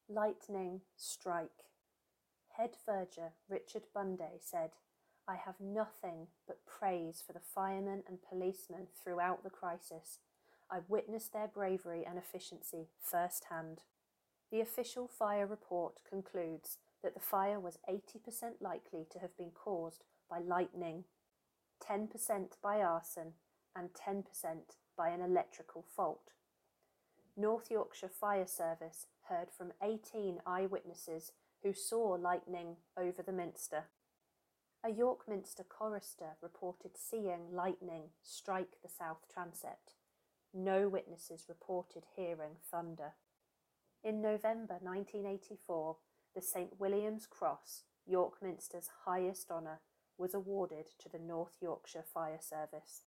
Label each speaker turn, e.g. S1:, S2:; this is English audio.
S1: Lightning strike. Head verger Richard Bunday said, "I have nothing but praise for the firemen and policemen throughout the crisis. I witnessed their bravery and efficiency firsthand." The official fire report concludes that the fire was 80% likely to have been caused by lightning, 10% by arson, and 10% by an electrical fault. North Yorkshire Fire Service heard from 18 eyewitnesses who saw lightning over the Minster. A York Minster chorister reported seeing lightning strike the south transept. No witnesses reported hearing thunder. In November 1984, the St William's Cross, York Minster's highest honour, was awarded to the North Yorkshire Fire Service.